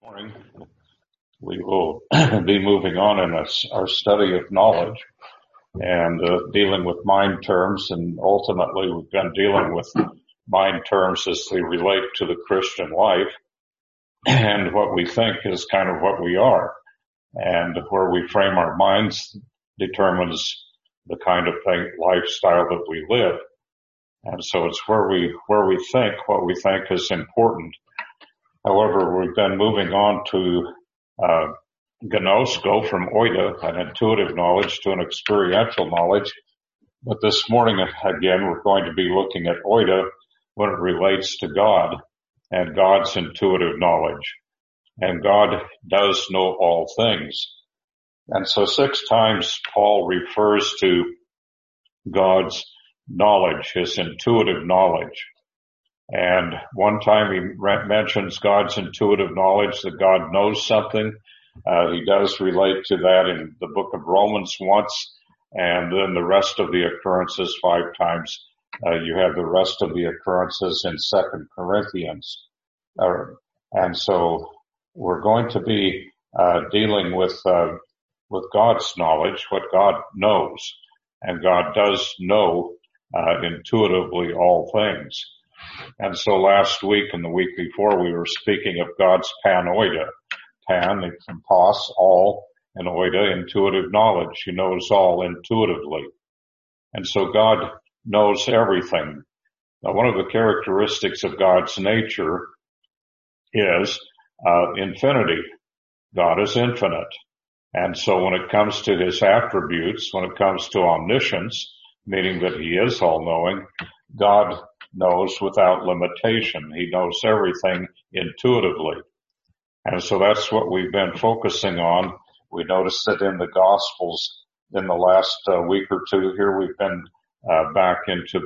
Morning. We will be moving on in our study of knowledge and dealing with mind terms, and ultimately we've been dealing with mind terms as they relate to the Christian life, and what we think is kind of what we are, and where we frame our minds determines the kind of lifestyle that we live. And so it's where we think what we think is important. However, we've been moving on to gnos, go from oida, an intuitive knowledge, to an experiential knowledge. But this morning, again, we're going to be looking at oida when it relates to God and God's intuitive knowledge. And God does know all things. And so 6 times Paul refers to God's knowledge, his intuitive knowledge. And one time he mentions God's intuitive knowledge, that God knows something. He does relate to that in the book of Romans once, and then the rest of the occurrences 5 times. You have the rest of the occurrences in 2 Corinthians. And so we're going to be dealing with God's knowledge, what God knows. And God does know intuitively all things. And so last week and the week before we were speaking of God's panoida. Pan, pos, all, and oida, intuitive knowledge. He knows all intuitively. And so God knows everything. Now, one of the characteristics of God's nature is infinity. God is infinite. And so when it comes to his attributes, when it comes to omniscience, meaning that he is all-knowing, God knows without limitation. He knows everything intuitively. And so that's what we've been focusing on. We noticed that in the Gospels in the last week or two here, we've been back into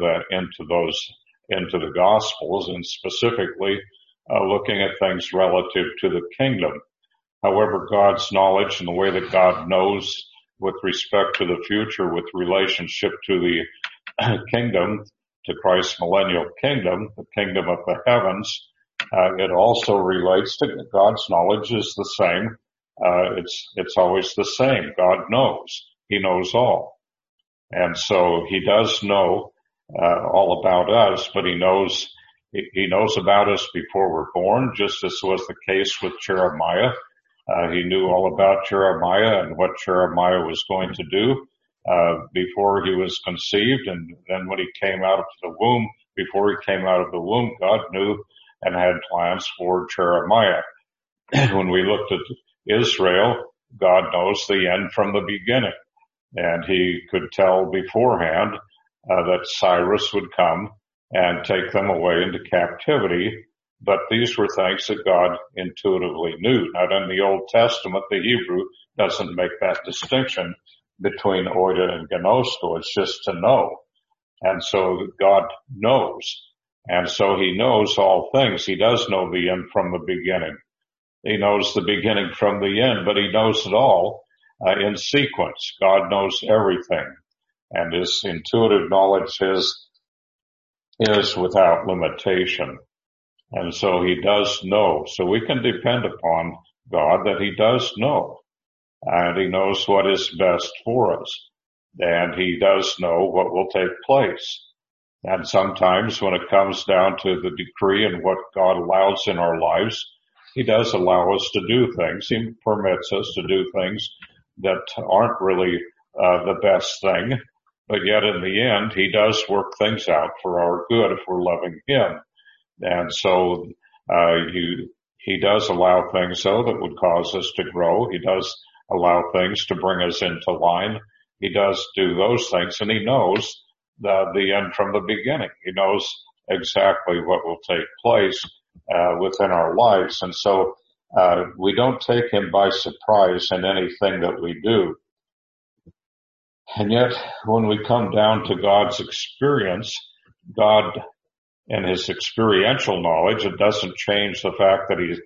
the Gospels, and specifically looking at things relative to the kingdom. However, God's knowledge and the way that God knows with respect to the future, with relationship to the kingdom, to Christ's millennial kingdom, the kingdom of the heavens, it also relates to God's knowledge is the same. It's always the same. God knows. He knows all. And so he does know all about us, but he knows about us before we're born, just as was the case with Jeremiah. He knew all about Jeremiah and what Jeremiah was going to do before he was conceived, and then when he came out of the womb, before he came out of the womb, God knew and had plans for Jeremiah. When we looked at Israel, God knows the end from the beginning, and he could tell beforehand that Cyrus would come and take them away into captivity. But these were things that God intuitively knew. Now, in the Old Testament, the Hebrew doesn't make that distinction between oida and gnosko. It's just to know. And so God knows. And so he knows all things. He does know the end from the beginning. He knows the beginning from the end, but he knows it all in sequence. God knows everything. And his intuitive knowledge is without limitation. And so he does know. So we can depend upon God that he does know. And he knows what is best for us. And he does know what will take place. And sometimes when it comes down to the decree and what God allows in our lives, he does allow us to do things. He permits us to do things that aren't really the best thing. But yet in the end, he does work things out for our good if we're loving him. And so he does allow things, though, that would cause us to grow. He does allow things to bring us into line. He does do those things, and he knows the end from the beginning. He knows exactly what will take place within our lives. And so we don't take him by surprise in anything that we do. And yet, when we come down to God's experience, God and his experiential knowledge, it doesn't change the fact that he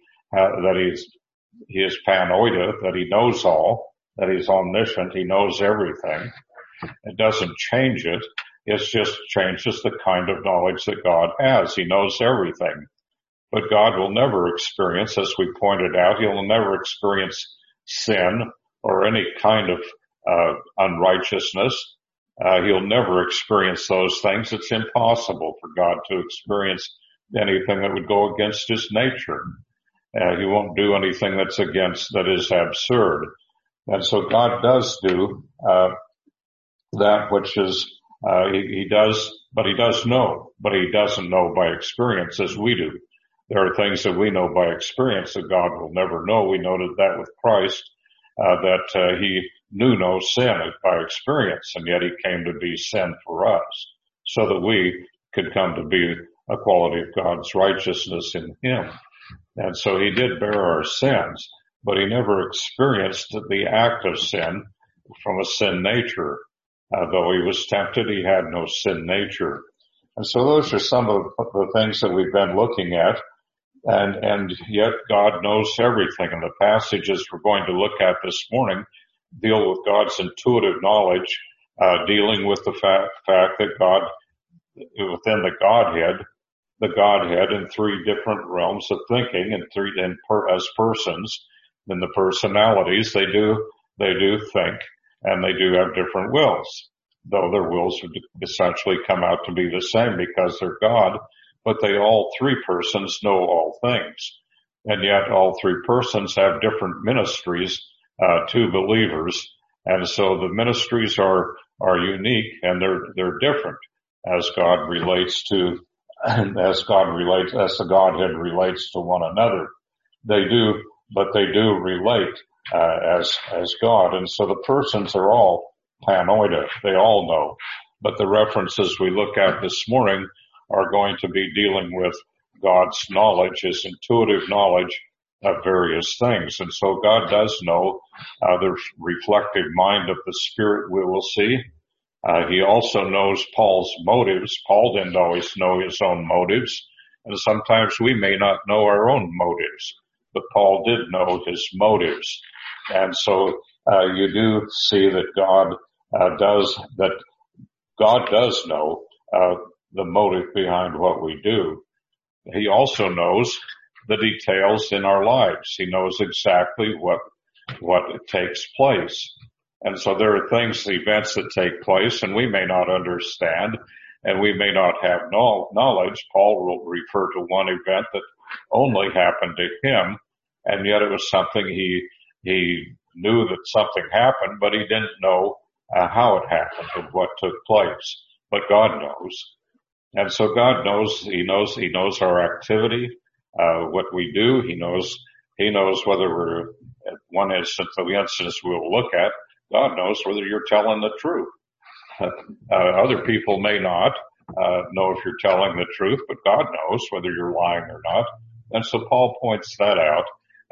is panoida, that he knows all, that he's omniscient, he knows everything. It doesn't change it. It just changes the kind of knowledge that God has. He knows everything. But God will never experience, as we pointed out, he'll never experience sin or any kind of unrighteousness. He'll never experience those things. It's impossible for God to experience anything that would go against his nature. He won't do anything that is absurd. And so God does do that which is he does, but he does know, but he doesn't know by experience as we do. There are things that we know by experience that God will never know. We noted that with Christ, that he knew no sin by experience, and yet he came to be sin for us, so that we could come to be a quality of God's righteousness in him. And so he did bear our sins, but he never experienced the act of sin from a sin nature. Though he was tempted, he had no sin nature. And so those are some of the things that we've been looking at. And yet God knows everything. And the passages we're going to look at this morning deal with God's intuitive knowledge, dealing with the fact that God, within the Godhead in three different realms of thinking and as persons, in the personalities, they do think, and they do have different wills, though their wills would essentially come out to be the same because they're God, but all three persons know all things. And yet all three persons have different ministries to believers. And so the ministries are unique, and they're different as God relates to, as the Godhead relates to one another. They do relate as God. And so the persons are all panoida. They all know. But the references we look at this morning are going to be dealing with God's knowledge, his intuitive knowledge of various things. And so God does know the reflective mind of the Spirit, we will see. He also knows Paul's motives. Paul didn't always know his own motives, and sometimes we may not know our own motives, but Paul did know his motives. And so you do see that God does know the motive behind what we do. He also knows the details in our lives. He knows exactly what takes place. And so there are events that take place, and we may not understand, and we may not have knowledge. Paul will refer to one event that only happened to him, and yet it was something he knew that something happened, but he didn't know how it happened and what took place. But God knows. And so God knows, he knows our activity, what we do. He knows whether we're, at one instance, the instance we'll look at, God knows whether you're telling the truth. Other people may not know if you're telling the truth, but God knows whether you're lying or not. And so Paul points that out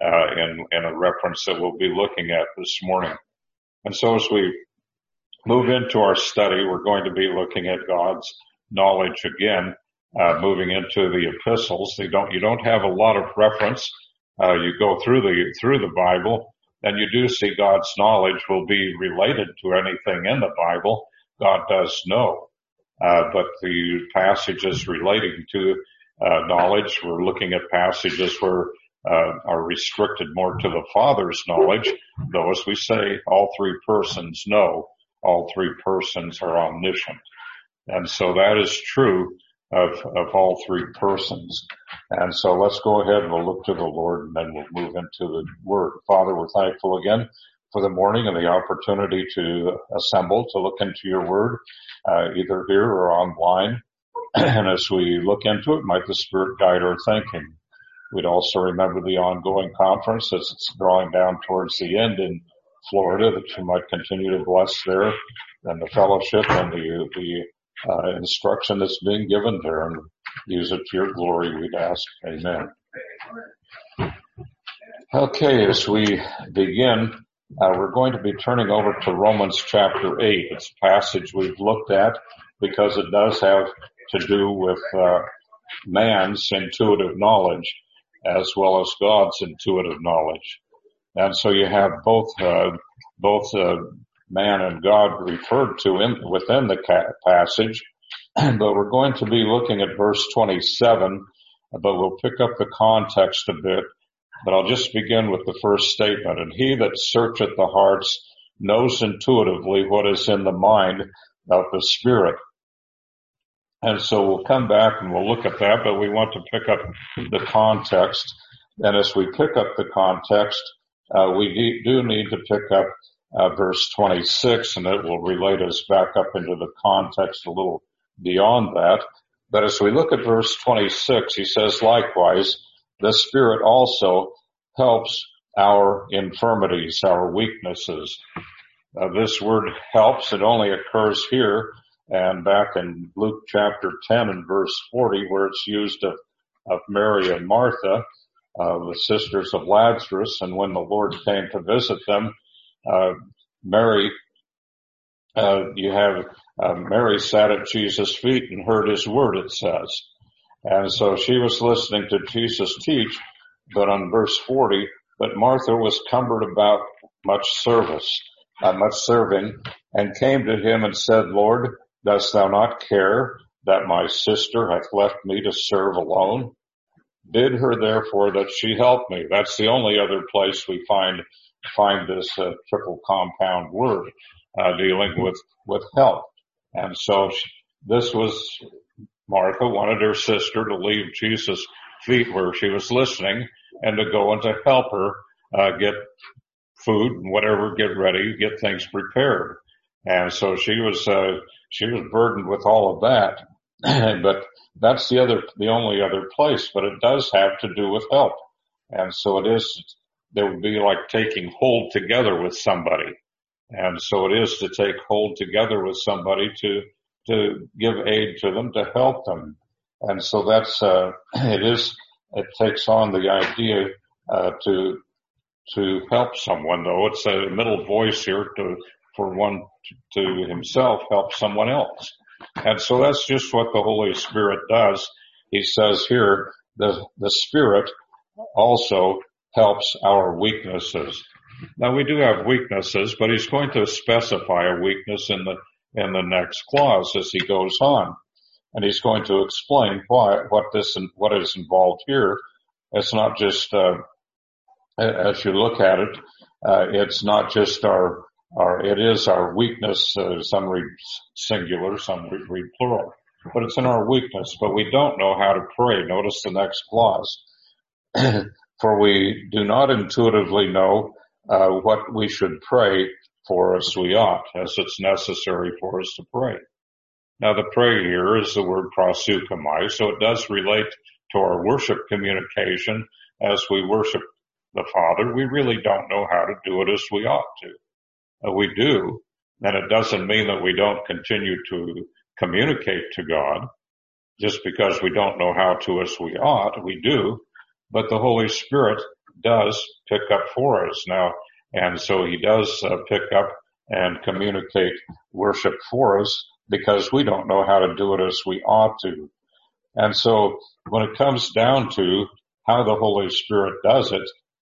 in a reference that we'll be looking at this morning. And so as we move into our study, we're going to be looking at God's knowledge again, moving into the epistles. You don't have a lot of reference. You go through the Bible, and you do see God's knowledge will be related to anything in the Bible. God does know. But the passages relating to knowledge, we're looking at passages where are restricted more to the Father's knowledge, though as we say, all three persons know, all three persons are omniscient. And so that is true of all three persons. And so let's go ahead and we'll look to the Lord, and then we'll move into the Word. Father, we're thankful again for the morning and the opportunity to assemble, to look into your Word, either here or online. And as we look into it, might the Spirit guide our thinking. We'd also remember the ongoing conference as it's drawing down towards the end in Florida, that you might continue to bless there, and the fellowship and the instruction that's being given there, and use it to your glory, we'd ask. Amen. Okay, as we begin, we're going to be turning over to Romans chapter 8. It's a passage we've looked at because it does have to do with man's intuitive knowledge as well as God's intuitive knowledge. And so you have both man and God referred to within the passage, but we're going to be looking at verse 27 but we'll pick up the context a bit. But I'll just begin with the first statement. And he that searcheth the hearts knows intuitively what is in the mind of the Spirit. And so we'll come back and we'll look at that, but we want to pick up the context. And as we pick up the context, we do need to pick up verse 26, and it will relate us back up into the context a little beyond that. But as we look at verse 26, he says, likewise, the Spirit also helps our infirmities, our weaknesses. This word helps, it only occurs here and back in Luke chapter 10 and verse 40, where it's used of Mary and Martha, the sisters of Lazarus. And when the Lord came to visit them, Mary sat at Jesus' feet and heard his word, it says. And so she was listening to Jesus teach, but on verse 40, but Martha was cumbered about much serving, and came to him and said, Lord, dost thou not care that my sister hath left me to serve alone? Bid her therefore that she help me. That's the only other place we find this triple compound word dealing with help. And so this was Martha wanted her sister to leave Jesus' feet where she was listening and to go and to help her get food and whatever, get ready, get things prepared. And so she was burdened with all of that. But that's the only other place, but it does have to do with help. And so there would be like taking hold together with somebody. And so it is to take hold together with somebody to give aid to them, to help them. And so that's, it takes on the idea, to help someone, though. It's a middle voice here for one to himself help someone else. And so that's just what the Holy Spirit does. He says here, the Spirit also helps our weaknesses. Now we do have weaknesses, but he's going to specify a weakness in the next clause as he goes on. And he's going to explain what is involved here. It's not just, as you look at it, it's not just it is our weakness, some read singular, some read plural, but it's in our weakness, but we don't know how to pray. Notice the next clause. For we do not intuitively know, what we should pray for as we ought, as it's necessary for us to pray. Now the pray here is the word proseuchomai, so it does relate to our worship communication as we worship the Father. We really don't know how to do it as we ought to. We do, and it doesn't mean that we don't continue to communicate to God just because we don't know how to as we ought. We do, but the Holy Spirit does pick up for us now, and so he does pick up and communicate worship for us because we don't know how to do it as we ought to. And so when it comes down to how the Holy Spirit does it,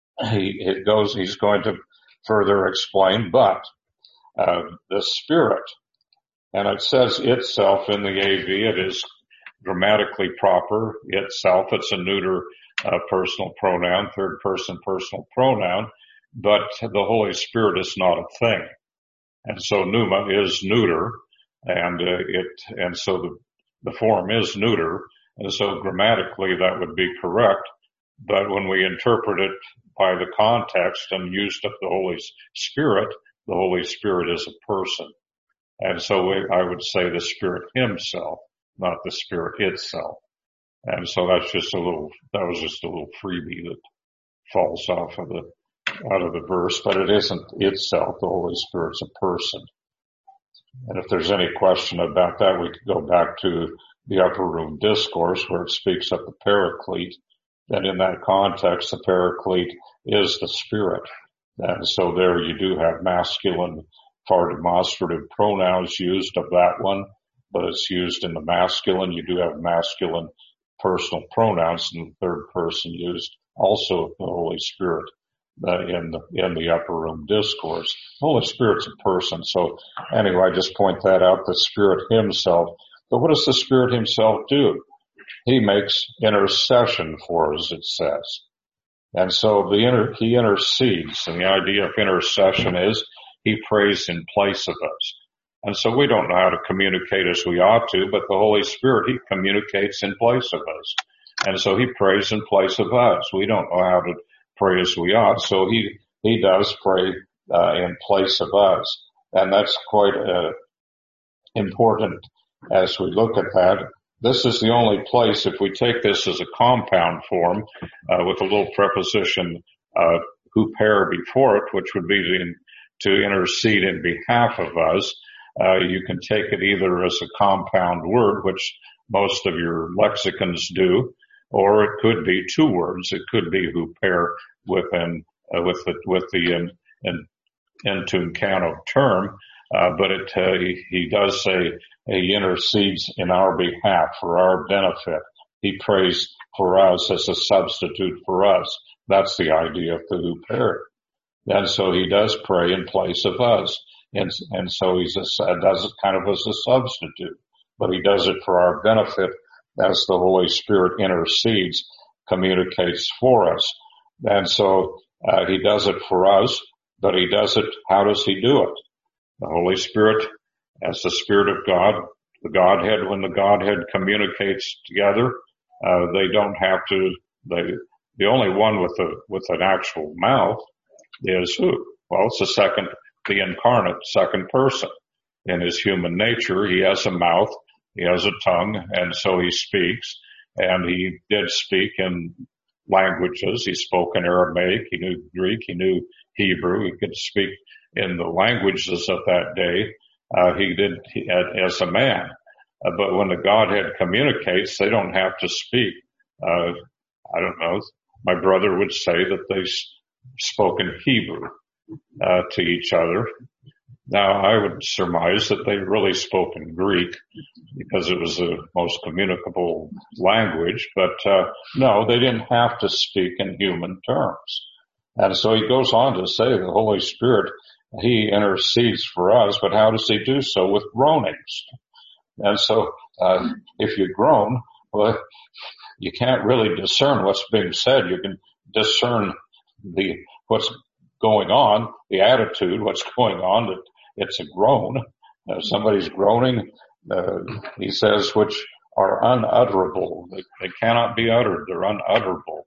he's going to further explain, but the Spirit, and it says itself in the AV, it is grammatically proper, itself, it's a neuter personal pronoun, third person personal pronoun, but the Holy Spirit is not a thing. And so pneuma is neuter, and so the form is neuter, and so grammatically that would be correct. But when we interpret it by the context and used of the Holy Spirit is a person. And so I would say the Spirit himself, not the Spirit itself. And so that was just a little freebie that falls out of the verse, but it isn't itself. The Holy Spirit's a person. And if there's any question about that, we could go back to the Upper Room Discourse where it speaks of the Paraclete. And in that context, the Paraclete is the Spirit. And so there you do have masculine, far demonstrative pronouns used of that one, but it's used in the masculine. You do have masculine personal pronouns in the third person used also of the Holy Spirit in the Upper Room Discourse. The Holy Spirit's a person. So anyway, I just point that out, the Spirit himself. But what does the Spirit himself do? he makes intercession for us, it says. And so he intercedes, and the idea of intercession is he prays in place of us. And so we don't know how to communicate as we ought to, but the Holy Spirit, he communicates in place of us. And so he prays in place of us. We don't know how to pray as we ought, so he does pray in place of us. And that's quite important as we look at that. This is the only place, if we take this as a compound form, with a little preposition, huper before it, which would be to intercede in behalf of us. You can take it either as a compound word, which most of your lexicons do, or it could be two words. It could be huper with the into count term, but he does say he intercedes in our behalf for our benefit. He prays for us as a substitute for us. That's the idea of the huper. And so he does pray in place of us. And so he does it kind of as a substitute, but he does it for our benefit as the Holy Spirit intercedes, communicates for us. And so he does it for us, but he does it, how does he do it? The Holy Spirit, as the Spirit of God, the Godhead, when the Godhead communicates together, they don't have to, the only one with an actual mouth is who? Well, it's the incarnate second person. In his human nature, he has a mouth, he has a tongue, and so he speaks. And he did speak in languages. He spoke in Aramaic, he knew Greek, he knew Hebrew. He could speak in the languages of that day. He did as a man. But when the Godhead communicates, they don't have to speak. I don't know. My brother would say that they spoke in Hebrew to each other. Now, I would surmise that they really spoke in Greek because it was the most communicable language. But no, they didn't have to speak in human terms. And so he goes on to say the Holy Spirit, he intercedes for us, but how does he do so? With groanings. And so if you groan, well, you can't really discern what's being said. You can discern what's going on, the attitude, what's going on, that it's a groan. Somebody's groaning, he says, which are unutterable. They cannot be uttered. They're unutterable.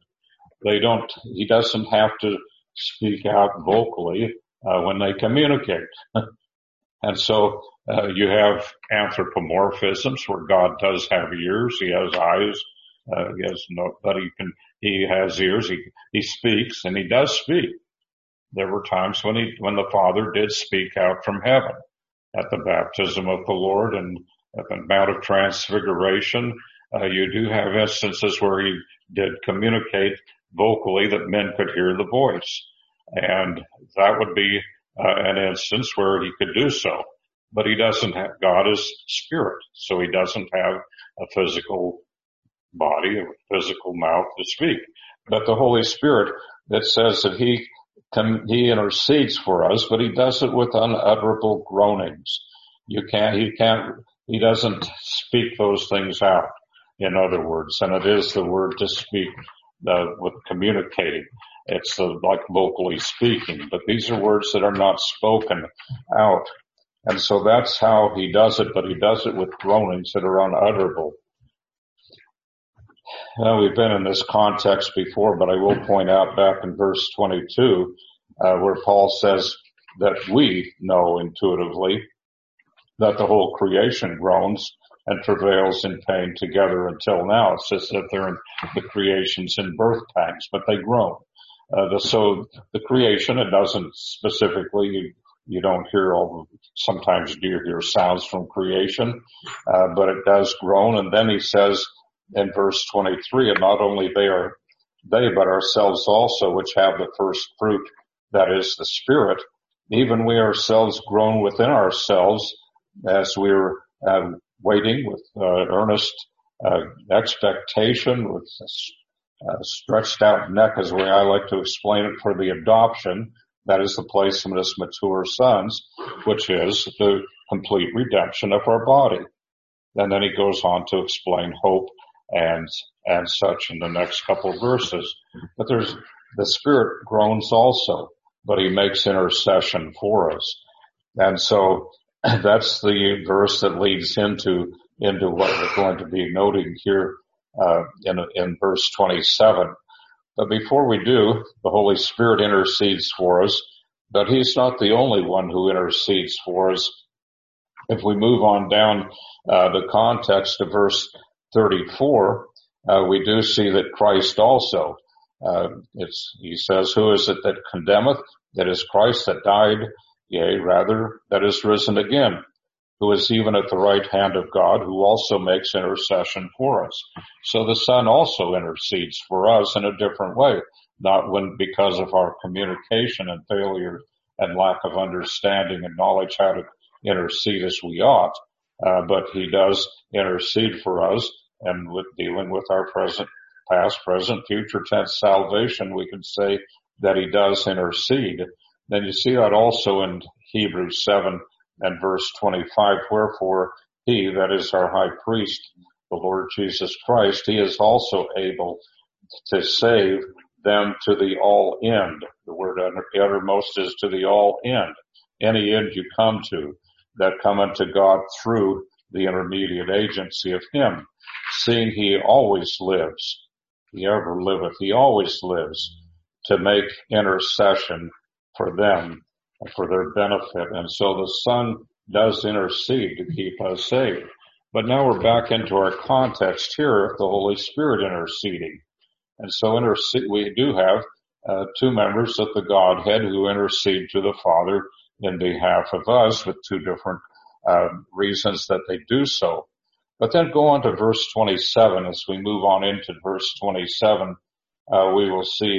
He doesn't have to speak out vocally when they communicate. And so you have anthropomorphisms where God does have ears, he has eyes, he has but he has ears, he speaks, and he does speak. There were times when the Father did speak out from heaven at the baptism of the Lord and at the Mount of Transfiguration. You do have instances where he did communicate vocally that men could hear the voice. And that would be an instance where he could do so. But he doesn't have, God is spirit, so he doesn't have a physical body, a physical mouth to speak. But the Holy Spirit, it says that he intercedes for us, but he does it with unutterable groanings. He doesn't speak those things out, in other words, and it is the word to speak, with communicating. It's like vocally speaking, but these are words that are not spoken out. And so that's how he does it, but he does it with groanings that are unutterable. We've been in this context before, but I will point out back in verse 22, where Paul says that we know intuitively that the whole creation groans and travails in pain together until now. It says that the creation's in birth pangs, but they groan. So the creation, it doesn't specifically, you don't hear sometimes you hear sounds from creation, but it does groan. And then he says in verse 23, and not only they, but ourselves also, which have the first fruit, that is the Spirit, even we ourselves groan within ourselves as we're waiting with earnest expectation, with stretched out neck is the way I like to explain it, for the adoption, that is the placement as mature sons, which is the complete redemption of our body. And then he goes on to explain hope and such in the next couple of verses. But the Spirit groans also, but he makes intercession for us. And so that's the verse that leads into what we're going to be noting here, in verse 27. But before we do, the Holy Spirit intercedes for us, but he's not the only one who intercedes for us. If we move on down the context of verse 34, we do see that Christ also, he says, who is it that condemneth? That is Christ that died, yea, rather, that is risen again, who is even at the right hand of God, who also makes intercession for us. So the Son also intercedes for us in a different way, not because of our communication and failure and lack of understanding and knowledge how to intercede as we ought, but he does intercede for us, and with dealing with our past, present, future tense salvation, we can say that he does intercede. Then you see that also in Hebrews 7 and verse 25, wherefore he, that is our high priest, the Lord Jesus Christ, he is also able to save them to the all end. The word uttermost is to the all end. Any end you come to, that come unto God through the intermediate agency of him, seeing he always lives, he ever liveth, he always lives to make intercession for them, for their benefit. And so the Son does intercede to keep us saved. But now we're back into our context here of the Holy Spirit interceding. And so we do have two members of the Godhead who intercede to the Father in behalf of us with two different reasons that they do so. But then go on to verse 27. As we move on into verse 27, we will see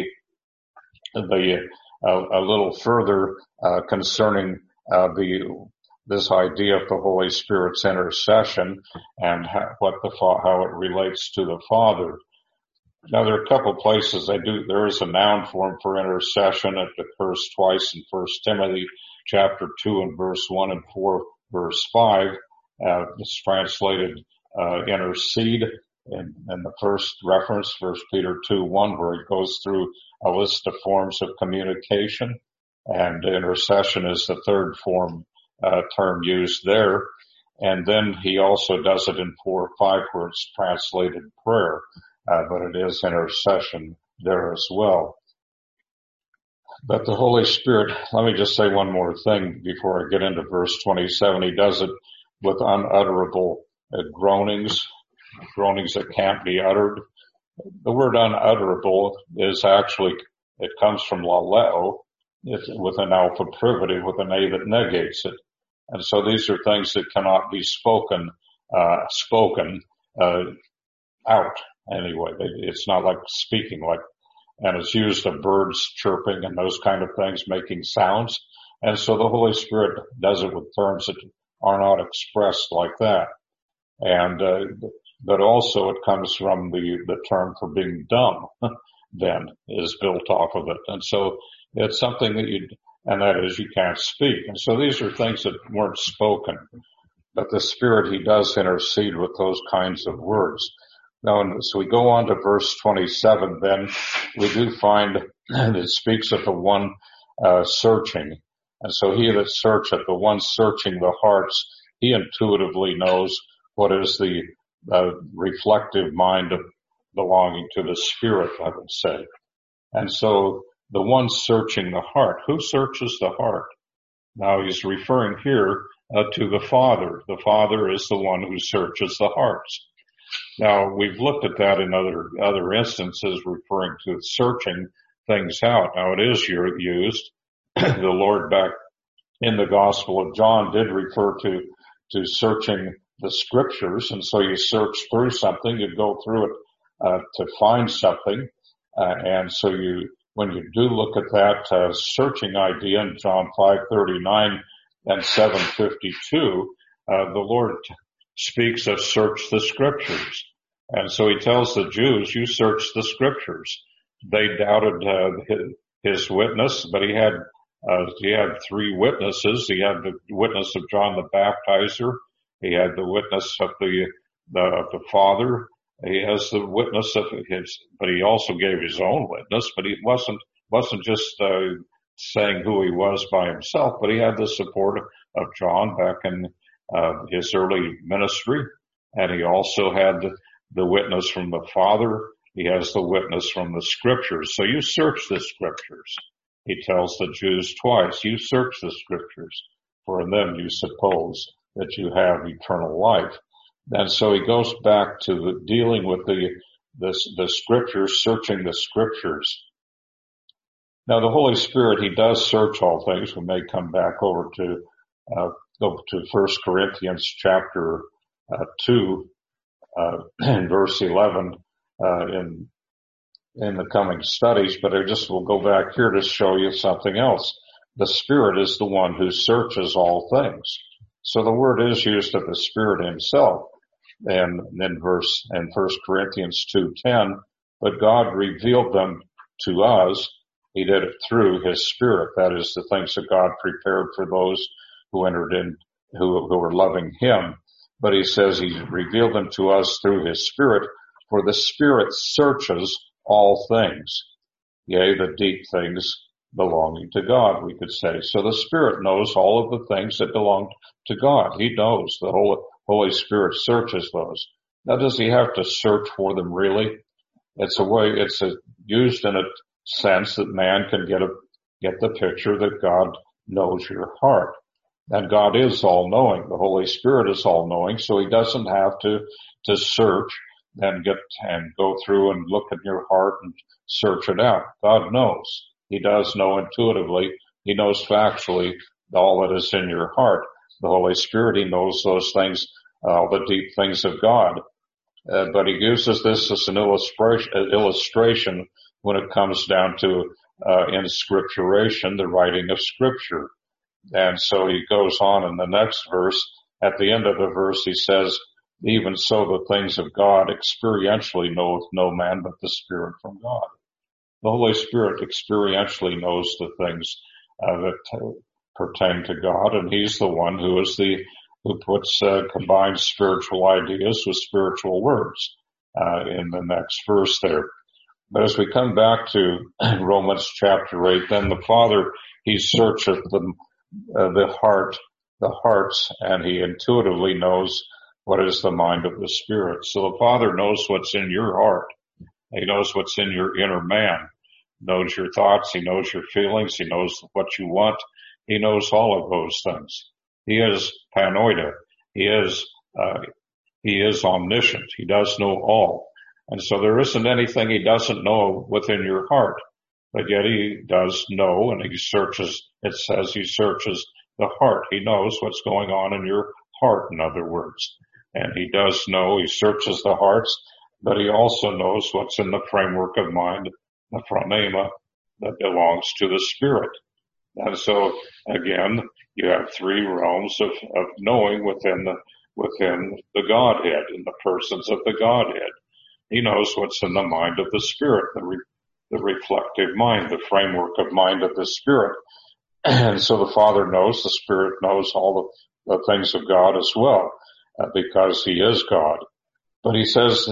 a little further concerning this idea of the Holy Spirit's intercession and how it relates to the Father. Now there are a couple places there is a noun form for intercession. It occurs twice in 1 Timothy chapter 2 and verse 1 and 4 verse 5. It's translated intercede in the first reference, 1 Peter 2:1, where it goes through a list of forms of communication, and intercession is the third term used there. And then he also does it in 4 or 5 where it's translated prayer, but it is intercession there as well. But the Holy Spirit, let me just say one more thing before I get into verse 27. He does it with unutterable groanings that can't be uttered. The word unutterable is actually, it comes from laleo, with an alpha privative, with an A that negates it. And so these are things that cannot be spoken out anyway. It's not like speaking, and it's used of birds chirping and those kind of things, making sounds. And so the Holy Spirit does it with terms that are not expressed like that. And, but also it comes from the term for being dumb, then is built off of it. And so it's something and that is you can't speak. And so these are things that weren't spoken, but the Spirit, he does intercede with those kinds of words. Now, so we go on to verse 27, then we do find that it speaks of the one, searching. And so he that searcheth, the one searching the hearts, he intuitively knows what is the reflective mind of belonging to the Spirit, I would say. And so the one searching the heart, who searches the heart? Now he's referring here to the Father. The Father is the one who searches the hearts. Now we've looked at that in other instances referring to searching things out. Now it is used. The Lord back in the Gospel of John did refer to searching the scriptures. And so you search through something, you go through it, to find something. And so when you do look at that, searching idea in John 5:39 and 7:52, the Lord speaks of search the scriptures. And so he tells the Jews, you search the scriptures. They doubted, his witness, but he had 3 witnesses. He had the witness of John the Baptizer. He had the witness of the Father, He has the witness of his, but he also gave his own witness, but he wasn't just, saying who he was by himself, but he had the support of John back in, his early ministry. And he also had the witness from the Father. He has the witness from the scriptures. So you search the scriptures. He tells the Jews twice, you search the scriptures, for in them you suppose that you have eternal life. And so he goes back to dealing with the scriptures, searching the scriptures. Now the Holy Spirit, he does search all things. We may come back over to, go to 1 Corinthians chapter 2, in verse 11, in the coming studies, but I just will go back here to show you something else. The Spirit is the one who searches all things. So the word is used of the Spirit himself. And in 1 Corinthians 2:10, but God revealed them to us. He did it through his Spirit. That is the things that God prepared for those who entered in, who were loving him. But he says he revealed them to us through his Spirit, for the Spirit searches all things, yea, the deep things belonging to God, we could say. So the Spirit knows all of the things that belong to God. He knows. The Holy Spirit searches those. Now, does he have to search for them really? It's used in a sense that man can get the picture that God knows your heart. And God is all-knowing. The Holy Spirit is all-knowing, so he doesn't have to search and go through and look at your heart and search it out. God knows. He does know intuitively. He knows factually all that is in your heart. The Holy Spirit, he knows those things, all the deep things of God. But he uses this as an illustration when it comes down to, in scripturation, the writing of scripture. And so he goes on in the next verse. At the end of the verse, he says, even so the things of God experientially knoweth no man but the Spirit from God. The Holy Spirit experientially knows the things that pertain to God, and he's the one who combines spiritual ideas with spiritual words in the next verse there. But as we come back to Romans chapter 8, then the Father, he searcheth the hearts, and he intuitively knows what is the mind of the Spirit. So the Father knows what's in your heart. He knows what's in your inner man. He knows your thoughts. He knows your feelings. He knows what you want. He knows all of those things. He is panoida. He is omniscient. He does know all. And so there isn't anything he doesn't know within your heart. But yet he does know, and he searches, it says he searches the heart. He knows what's going on in your heart, in other words. And he does know, he searches the hearts, but he also knows what's in the framework of mind, the phronema, that belongs to the Spirit. And so, again, you have three realms of knowing within the Godhead, in the persons of the Godhead. He knows what's in the mind of the Spirit, the reflective mind, the framework of mind of the Spirit. And so the Father knows, the Spirit knows all the things of God as well, because he is God. But he says,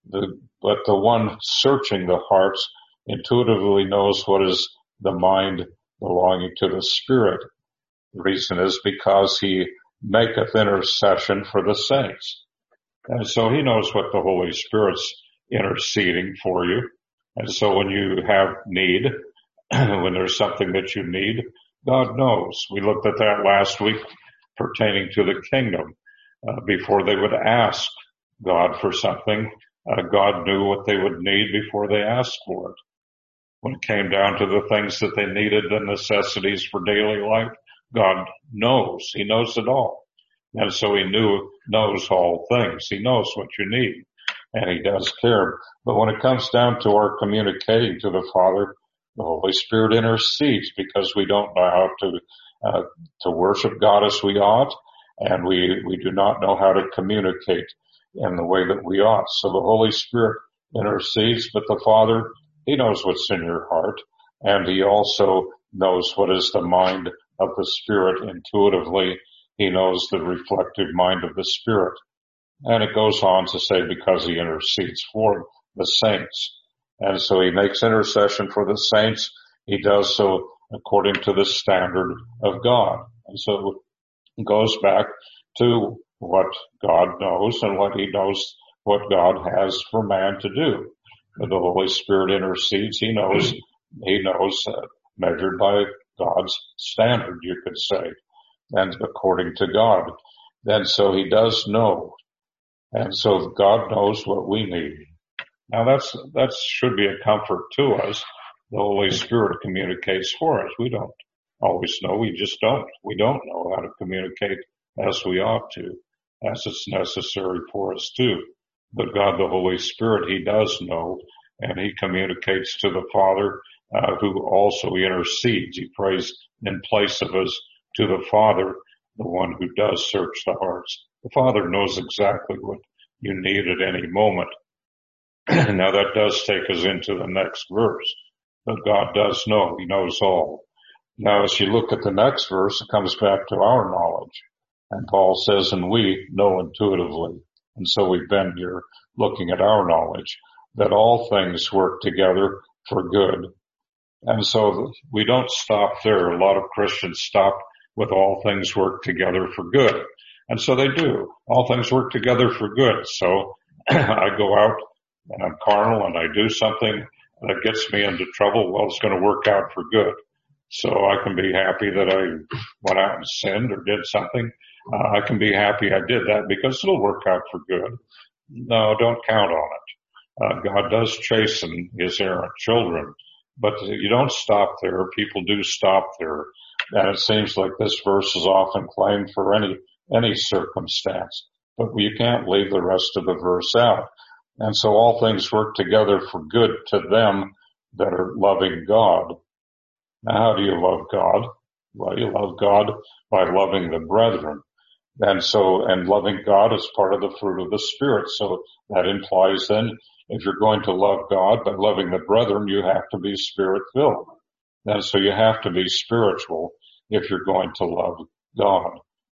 but the one searching the hearts intuitively knows what is the mind belonging to the Spirit. The reason is because he maketh intercession for the saints. And so he knows what the Holy Spirit's interceding for you. And so when you have need, when there's something that you need, God knows. We looked at that last week pertaining to the kingdom. Before they would ask God for something, God knew what they would need before they asked for it. When it came down to the things that they needed, the necessities for daily life, God knows. He knows it all. And so he knows all things. He knows what you need, and he does care. But when it comes down to our communicating to the Father, the Holy Spirit intercedes, because we don't know how to worship God as we ought, and we do not know how to communicate in the way that we ought. So the Holy Spirit intercedes, but the Father, he knows what's in your heart, and he also knows what is the mind of the Spirit intuitively. He knows the reflective mind of the Spirit. And it goes on to say because he intercedes for the saints. And so he makes intercession for the saints. He does so according to the standard of God. And so it goes back to what God knows and what he knows, what God has for man to do. When the Holy Spirit intercedes, he knows, measured by God's standard, you could say, and according to God. And so he does know. And so God knows what we need. Now that should be a comfort to us. The Holy Spirit communicates for us. We don't always know. We just don't. We don't know how to communicate as we ought to, as it's necessary for us to. But God, the Holy Spirit, he does know, and he communicates to the Father, who also intercedes. He prays in place of us to the Father, the one who does search the hearts. The Father knows exactly what you need at any moment. Now that does take us into the next verse. But God does know. He knows all. Now as you look at the next verse, it comes back to our knowledge. And Paul says, and we know intuitively. And so we've been here looking at our knowledge, that all things work together for good. And so we don't stop there. A lot of Christians stop with all things work together for good. And so they do. All things work together for good. So I go out and I'm carnal and I do something that gets me into trouble. Well, it's going to work out for good. So I can be happy that I went out and sinned or did something. I can be happy I did that because it'll work out for good. No, don't count on it. God does chasten his errant children, but you don't stop there. People do stop there. And it seems like this verse is often claimed for any circumstance, but you can't leave the rest of the verse out. And so all things work together for good to them that are loving God. Now, how do you love God? Well, you love God by loving the brethren. And loving God is part of the fruit of the Spirit. So that implies then, if you're going to love God by loving the brethren, you have to be Spirit-filled. And so you have to be spiritual if you're going to love God.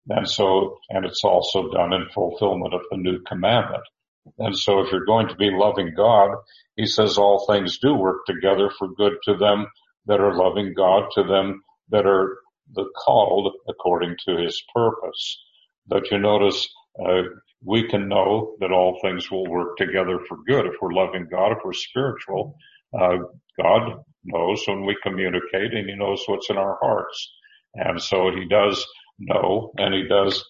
And it's also done in fulfillment of the new commandment. And so if you're going to be loving God, he says all things do work together for good to them that are loving God, to them that are the called according to his purpose. But you notice, we can know that all things will work together for good. If we're loving God, if we're spiritual, God knows when we communicate and he knows what's in our hearts. And so he does know and he does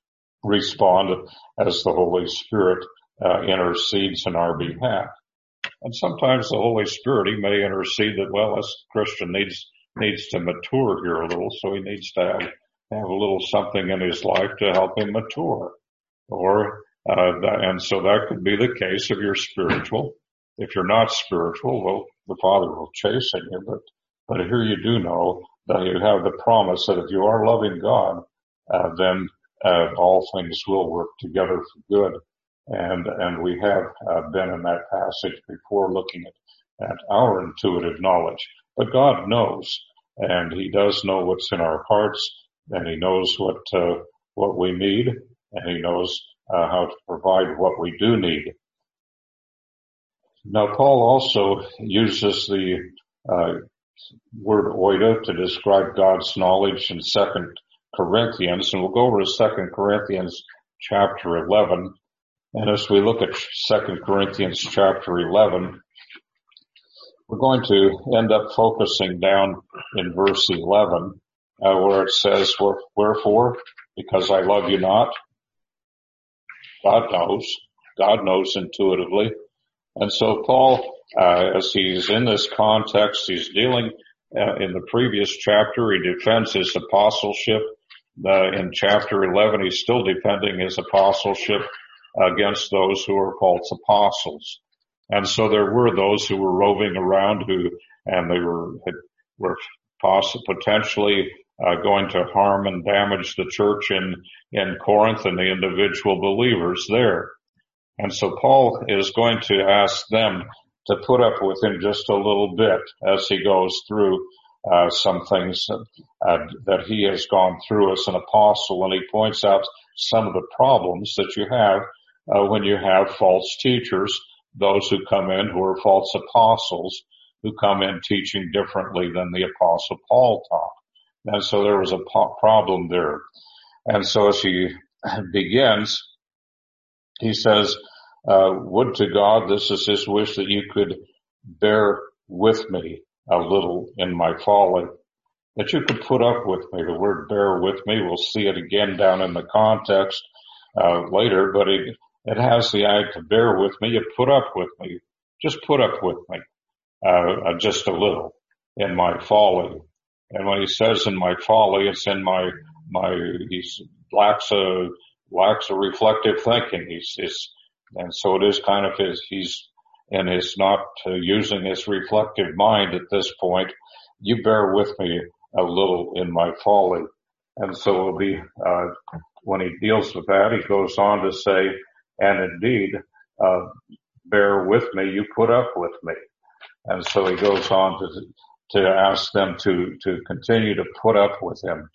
respond as the Holy Spirit intercedes in our behalf. And sometimes the Holy Spirit, he may intercede that, well, this Christian needs to mature here a little, so he needs to have a little something in his life to help him mature. And so that could be the case if you're spiritual. If you're not spiritual, well, the Father will chasten you, but here you do know that you have the promise that if you are loving God, then all things will work together for good. And we have been in that passage before looking at our intuitive knowledge. But God knows, and he does know what's in our hearts, and he knows what we need, and he knows how to provide what we do need. Now, Paul also uses the word oida to describe God's knowledge in 2 Corinthians, and we'll go over to 2 Corinthians chapter 11. And as we look at 2 Corinthians chapter 11, we're going to end up focusing down in verse 11, where it says, wherefore, because I love you not. God knows intuitively. And so Paul, as he's in this context, he's dealing, in the previous chapter, he defends his apostleship. In chapter 11, he's still defending his apostleship against those who are false apostles. And so there were those who were roving around and they were potentially going to harm and damage the church in Corinth and the individual believers there. And so Paul is going to ask them to put up with him just a little bit as he goes through some things that he has gone through as an apostle, and he points out some of the problems that you have when you have false teachers, those who come in who are false apostles, who come in teaching differently than the Apostle Paul taught. And so there was a problem there. And so as he begins, he says, would to God, this is his wish, that you could bear with me a little in my folly, that you could put up with me. The word bear with me, we'll see it again down in the context later, but it has the idea to bear with me. You put up with me. Just put up with me just a little in my folly. And when he says in my folly, it's in my he lacks a reflective thinking. And so it is kind of he's not using his reflective mind at this point. You bear with me a little in my folly. And so it'll be, when he deals with that, he goes on to say, and indeed, bear with me, you put up with me. And so he goes on to ask them to continue to put up with him.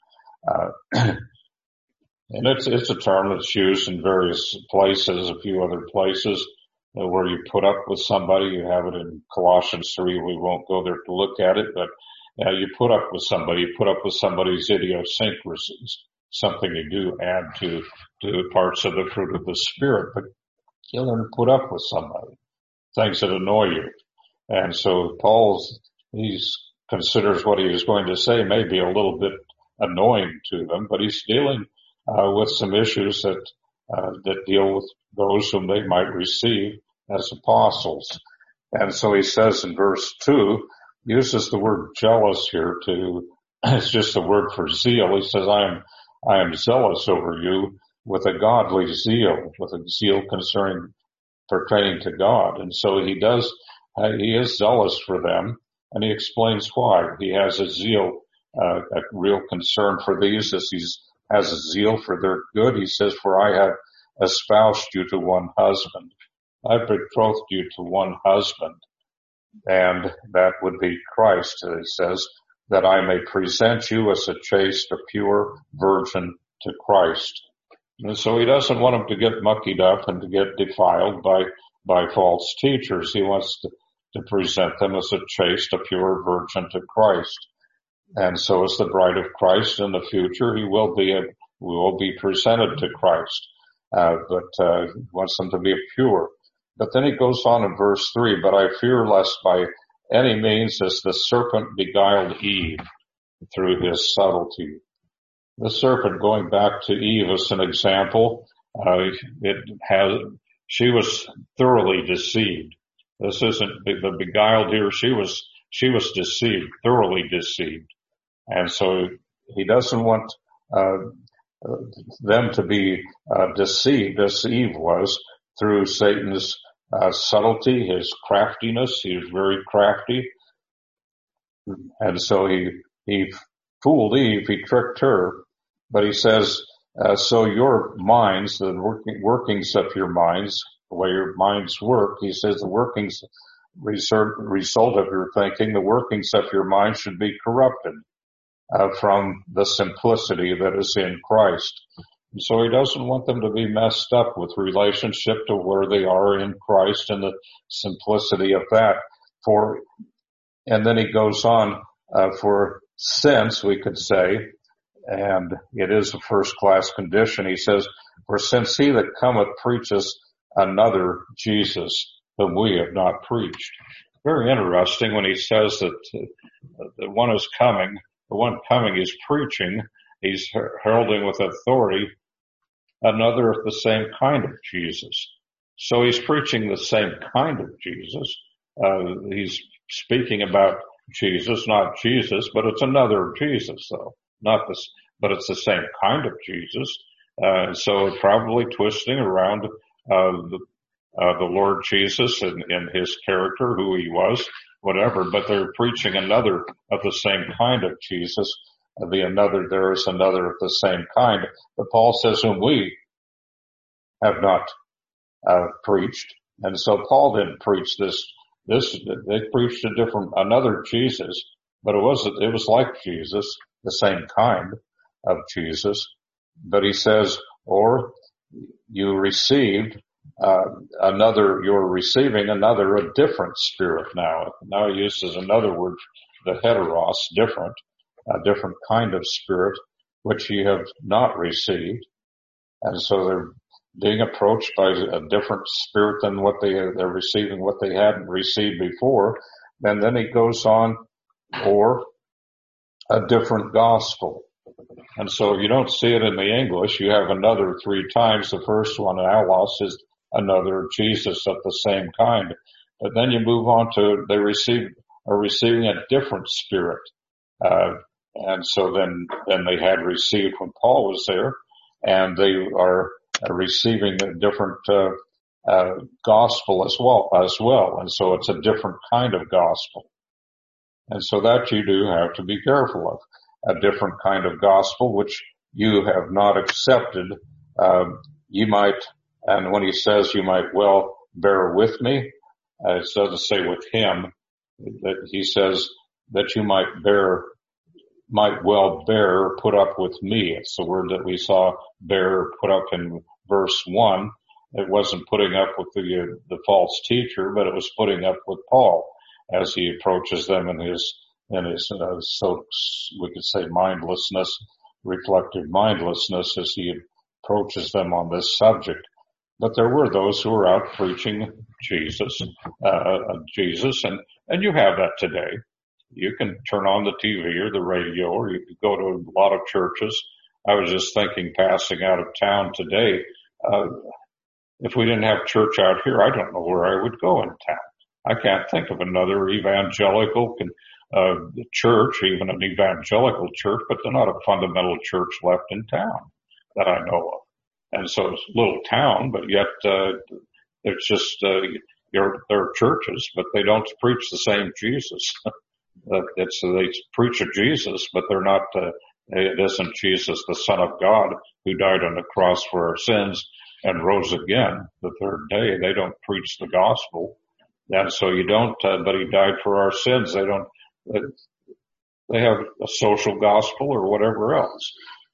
And it's a term that's used in various places, a few other places, where you put up with somebody. You have it in Colossians 3. We won't go there to look at it, but you put up with somebody. You put up with somebody's idiosyncrasies, something you do add to parts of the fruit of the Spirit, but you learn to put up with somebody, things that annoy you. And so he considers what he is going to say may be a little bit annoying to them, but he's dealing with some issues that deal with those whom they might receive as apostles. And so he says in verse 2, uses the word jealous here it's just the word for zeal. He says, I am zealous over you with a godly zeal, with a zeal pertaining to God. And so he is zealous for them, and he explains why. He has a zeal, a real concern for these, as he has a zeal for their good. He says, for I have espoused you to one husband. I've betrothed you to one husband, and that would be Christ. He says, that I may present you as a chaste, a pure virgin to Christ. And so he doesn't want them to get muckied up and to get defiled by false teachers. He wants to present them as a chaste, a pure virgin to Christ. And so as the bride of Christ in the future, we will be presented to Christ. But he wants them to be pure. But then he goes on in verse 3, but I fear lest by any means as the serpent beguiled Eve through his subtlety. The serpent, going back to Eve as an example, she was thoroughly deceived. This isn't the beguiled here. She was deceived, thoroughly deceived. And so he doesn't want them to be deceived as Eve was through Satan's subtlety, his craftiness. He was very crafty. And so he fooled Eve, he tricked her. But he says, so your minds, the workings of your minds, the way your minds work, he says the workings, result of your thinking, the workings of your mind should be corrupted from the simplicity that is in Christ. And so he doesn't want them to be messed up with relationship to where they are in Christ and the simplicity of that. And then he goes on, for since, we could say, and it is a first-class condition, he says, for since he that cometh preaches another Jesus whom we have not preached. Very interesting when he says that the one is coming, the one coming is preaching, he's heralding with authority another of the same kind of Jesus. So he's preaching the same kind of Jesus. He's speaking about Jesus, not Jesus, but it's another Jesus though. Not this, but it's the same kind of Jesus. So probably twisting around, the Lord Jesus and his character, who he was, whatever, but they're preaching another of the same kind of Jesus. There is another of the same kind. But Paul says, whom we have not, preached. And so Paul didn't preach this, they preached another Jesus, but it was like Jesus, the same kind of Jesus. But he says, or you received you're receiving a different spirit now. Now he uses another word, the heteros, different, a different kind of spirit, which ye have not received. And so they're being approached by a different spirit than they're receiving what they hadn't received before. And then he goes on, or a different gospel. And so you don't see it in the English. You have another 3 times. The first one, allos, is another Jesus of the same kind. But then you move on to are receiving a different spirit. And so then they had received when Paul was there, and they are receiving a different gospel as well. And so it's a different kind of gospel. And so that you do have to be careful of. A different kind of gospel, which you have not accepted. You might, and when he says you might well bear with me, it doesn't say with him, that he says that you might well bear, put up with me. It's the word that we saw bear, put up in verse 1. It wasn't putting up with the false teacher, but it was putting up with Paul as he approaches them in his so we could say mindlessness, reflective mindlessness, as he approaches them on this subject. But there were those who were out preaching Jesus, and you have that today. You can turn on the TV or the radio, or you can go to a lot of churches. I was just thinking, passing out of town today, if we didn't have church out here, I don't know where I would go in town. I can't think of another evangelical church, even an evangelical church, but they're not a fundamental church left in town that I know of. And so it's a little town, but yet it's just there are churches, but they don't preach the same Jesus. They preach a Jesus, but they're not. It isn't Jesus, the Son of God, who died on the cross for our sins and rose again the third day. They don't preach the gospel. And so you don't, but he died for our sins. They don't, they have a social gospel or whatever else.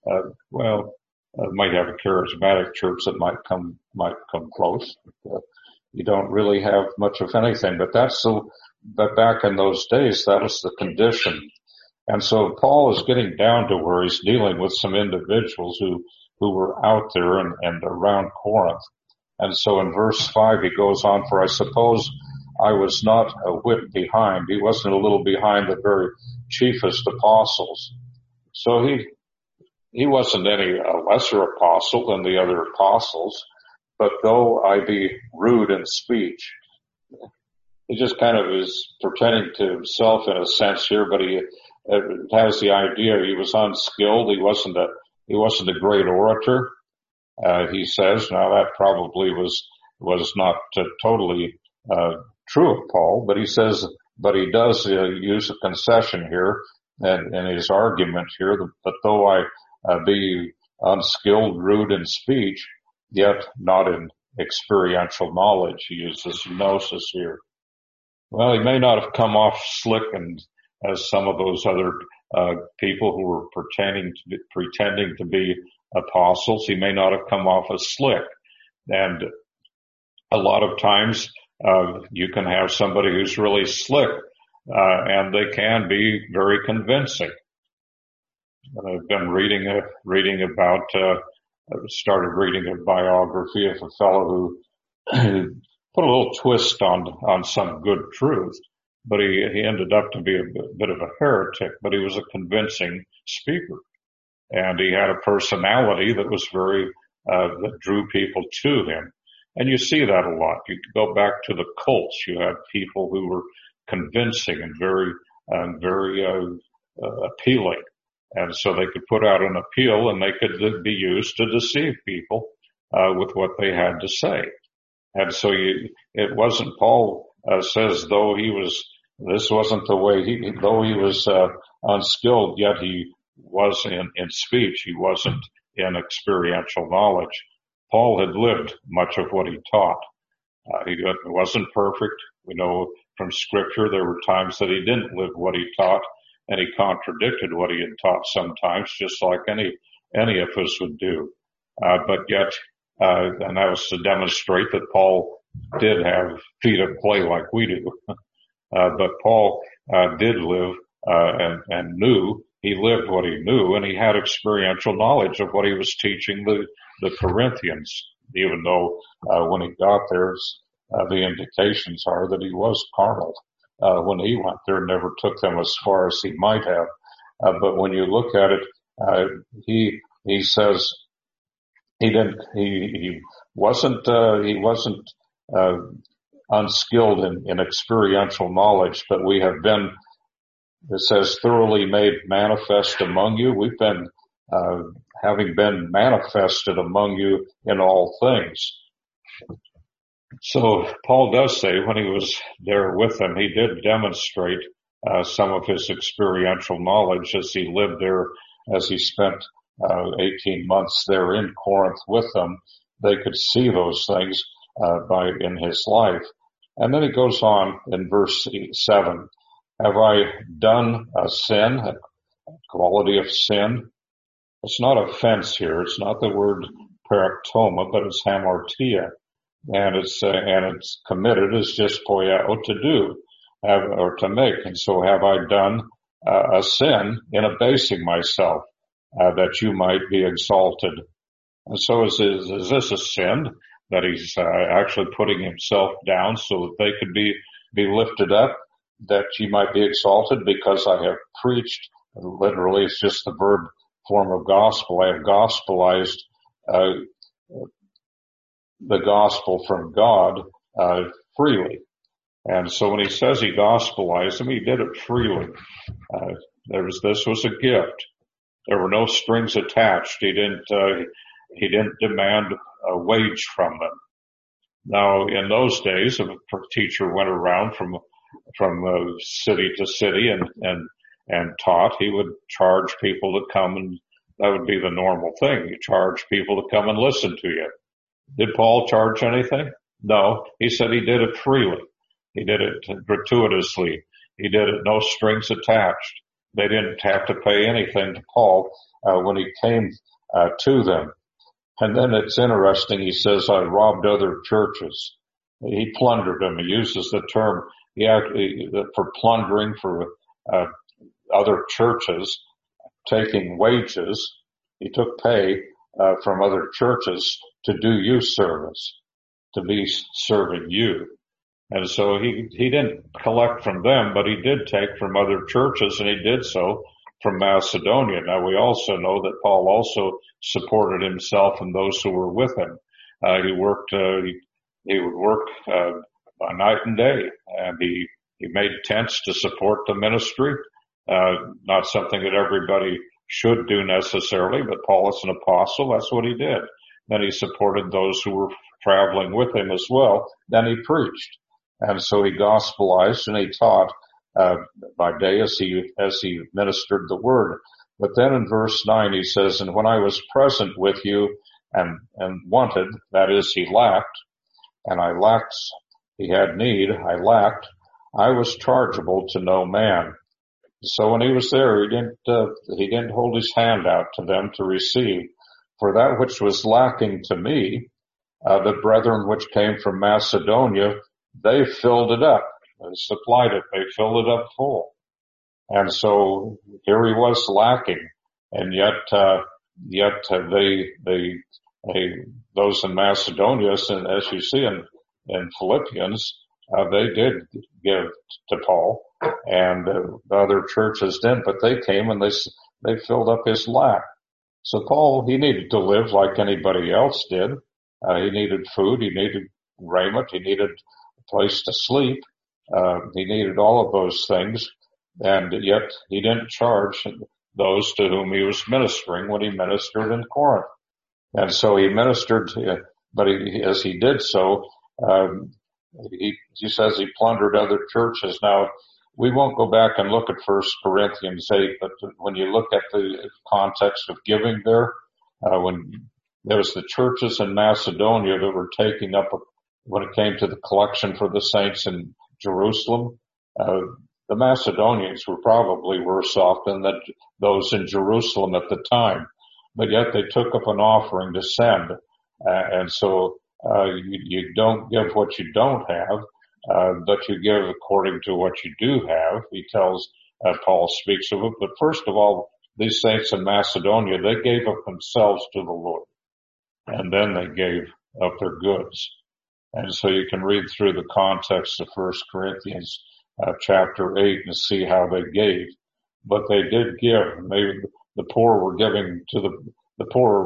Might have a charismatic church that might come close. You don't really have much of anything, but but back in those days, that was the condition. And so Paul is getting down to where he's dealing with some individuals who were out there and around Corinth. And so in verse 5, he goes on, for I suppose I was not a whit behind. He wasn't a little behind the very chiefest apostles. So he wasn't any lesser apostle than the other apostles, but though I be rude in speech, he just kind of is pretending to himself in a sense here, but he has the idea he was unskilled. He wasn't a great orator. He says, now that probably was not totally true of Paul, but he says, but he does use a concession here and in his argument here, but though I be unskilled, rude in speech, yet not in experiential knowledge. He uses gnosis here. Well, he may not have come off slick and as some of those other people who were pretending to be apostles. He may not have come off as slick. And a lot of times you can have somebody who's really slick, and they can be very convincing. I've been reading about, started reading a biography of a fellow who put a little twist on some good truth, but he ended up to be a bit of a heretic, but he was a convincing speaker. And he had a personality that was that drew people to him. And you see that a lot. You go back to the cults. You had people who were convincing and very appealing. And so they could put out an appeal and they could be used to deceive people, with what they had to say. And so it wasn't, Paul says, though this wasn't the way though he was, unskilled, yet he was in speech. He wasn't in experiential knowledge. Paul had lived much of what he taught. He wasn't perfect. We know from scripture there were times that he didn't live what he taught, and he contradicted what he had taught sometimes, just like any of us would do. But yet and that was to demonstrate that Paul did have feet of clay like we do. But Paul did live and knew. He lived what he knew, and he had experiential knowledge of what he was teaching the Corinthians, even though when he got there, the indications are that he was carnal. When he went there, never took them as far as he might have. But when you look at it, he says he wasn't unskilled in experiential knowledge, but we have been, it says, thoroughly made manifest among you. We've been, having been manifested among you in all things. So Paul does say when he was there with them, he did demonstrate some of his experiential knowledge as he lived there, as he spent 18 months there in Corinth with them. They could see those things in his life. And then he goes on in verse 7. Have I done a sin, a quality of sin? It's not offense here. It's not the word paraptoma, but it's hamartia. And it's committed as just poieo, to do, or to make. And so have I done a sin in abasing myself, that you might be exalted? And so is this a sin that he's actually putting himself down so that they could be lifted up, that you might be exalted? Because I have preached, literally it's just the verb form of gospel. I have gospelized the gospel from God freely. And so when he says he gospelized them, he did it freely. This was a gift. There were no strings attached. He didn't demand a wage from them. Now, in those days, if a teacher went around from city to city and taught, he would charge people to come, and that would be the normal thing. You charge people to come and listen to you. Did Paul charge anything? No. He said he did it freely. He did it gratuitously. He did it no strings attached. They didn't have to pay anything to Paul when he came to them. And then it's interesting. He says, I robbed other churches. He plundered them. He uses the term for plundering for other churches, taking wages. He took pay from other churches to do you service, to be serving you. And so he didn't collect from them, but he did take from other churches, and he did so from Macedonia. Now, we also know that Paul also supported himself and those who were with him. He would work by night and day, and he made tents to support the ministry. Not something that everybody should do necessarily, but Paul is an apostle. That's what he did. Then he supported those who were traveling with him as well. Then he preached. And so he gospelized and he taught by day as he ministered the word. But then in verse 9 he says, and when I was present with you and wanted, that is, he lacked, and I lacked, he had need, I lacked, I was chargeable to no man. So when he was there, he didn't hold his hand out to them to receive. For that which was lacking to me, the brethren which came from Macedonia, they filled it up. They supplied it. They filled it up full. And so here he was lacking. And yet those in Macedonia, and as you see in Philippians, they did give to Paul, and the other churches didn't, but they came and they filled up his lack. So Paul, he needed to live like anybody else did. He needed food, he needed raiment, he needed a place to sleep. He needed all of those things, and yet he didn't charge those to whom he was ministering when he ministered in Corinth. And so he ministered, but as he did so, he says he plundered other churches. Now, we won't go back and look at 1 Corinthians 8, but when you look at the context of giving there, when there was the churches in Macedonia that were taking up, when it came to the collection for the saints in Jerusalem, the Macedonians were probably worse off than those in Jerusalem at the time. But yet they took up an offering to send. And so, you don't give what you don't have, but you give according to what you do have. He tells, Paul speaks of it. But first of all, these saints in Macedonia, they gave up themselves to the Lord, and then they gave up their goods. And so you can read through the context of 1 Corinthians chapter 8 and see how they gave. But they did give. The poor were giving to the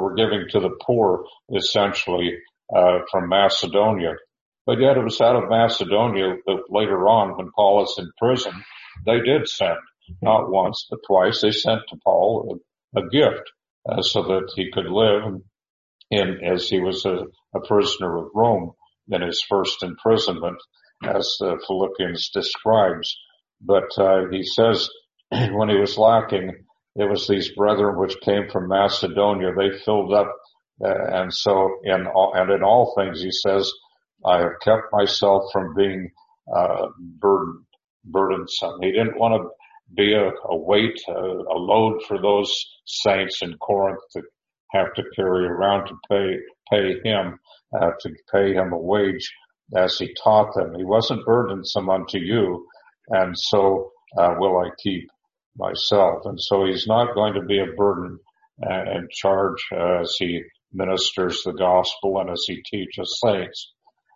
poor, essentially, from Macedonia. But yet it was out of Macedonia that later on, when Paul is in prison, they did send, not once, but twice, they sent to Paul a gift, so that he could live as he was a prisoner of Rome in his first imprisonment, as Philippians describes. But he says when he was lacking, it was these brethren which came from Macedonia. They filled up, and so in all things, he says, I have kept myself from being burdensome. He didn't want to be a weight, a load for those saints in Corinth to have to carry around to pay him a wage as he taught them. He wasn't burdensome unto you, and so will I keep myself. And so he's not going to be a burden and charge as he ministers the gospel and as he teaches saints.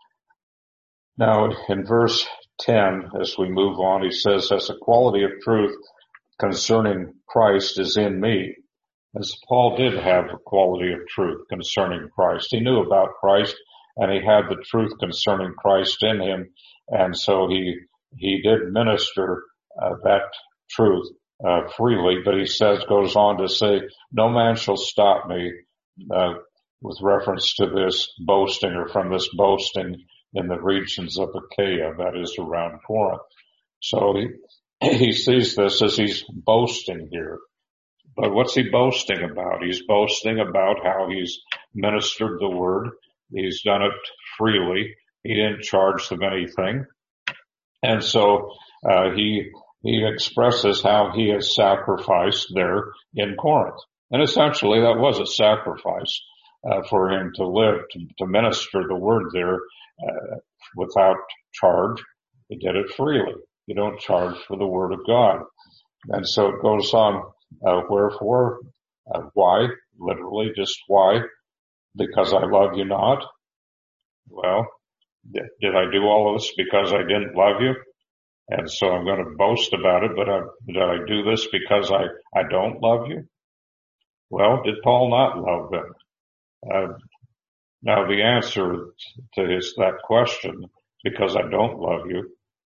Now in verse 10, as we move on, he says, as the quality of truth concerning Christ is in me. As Paul did have a quality of truth concerning Christ. He knew about Christ, and he had the truth concerning Christ in him, and so he did minister that truth freely. But he goes on to say, no man shall stop me, with reference to this boasting, or from this boasting in the regions of Achaia, that is around Corinth. So he sees this as he's boasting here. But what's he boasting about? He's boasting about how he's ministered the word. He's done it freely. He didn't charge them anything. And so he expresses how he has sacrificed there in Corinth. And essentially that was a sacrifice for him to live, to minister the word there without charge. He did it freely. You don't charge for the word of God. And so it goes on, wherefore, why? Literally, just why? Because I love you not. Well, did I do all of this because I didn't love you? And so I'm going to boast about it, but did I do this because I don't love you? Well, did Paul not love them? Now the answer to that question, because I don't love you,